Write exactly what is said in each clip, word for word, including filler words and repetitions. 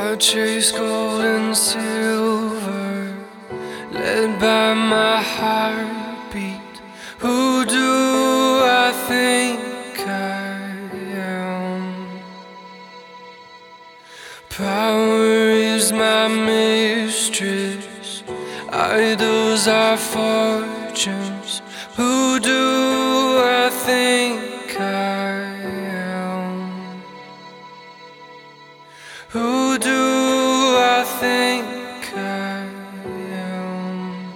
I chase gold and silver, led by my heartbeat. Who do I think I am? Power is my mistress, idols are fortunes. Who do I think I am? Who do I think I am?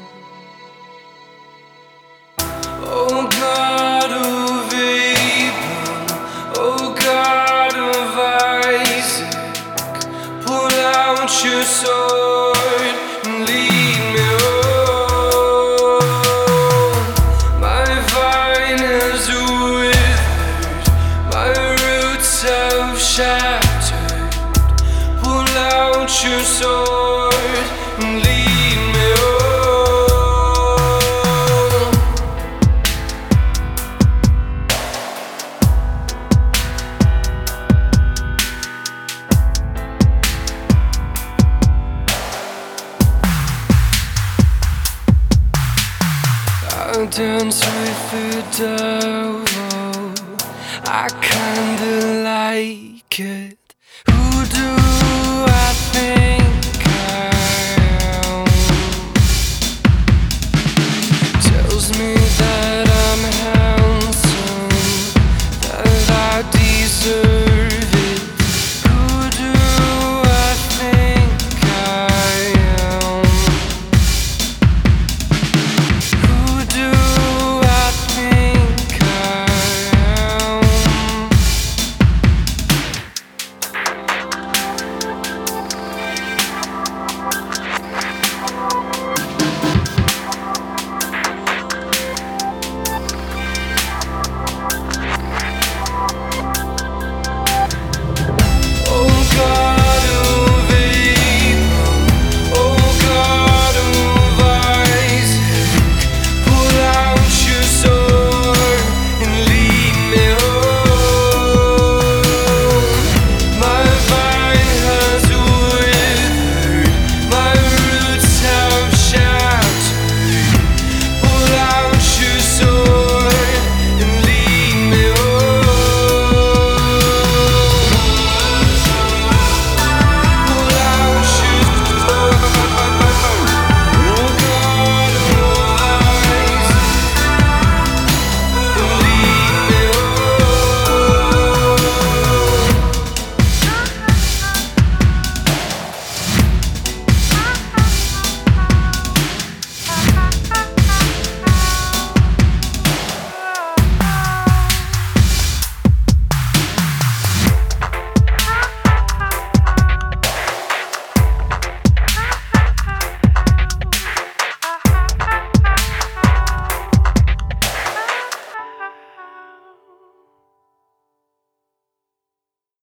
Oh God of Abraham, oh God of Isaac, pull out your sword and lead me on. My vine has withered, my roots have shattered. Pull out your sword and lead me on. I dance with the devil, I kinda like it.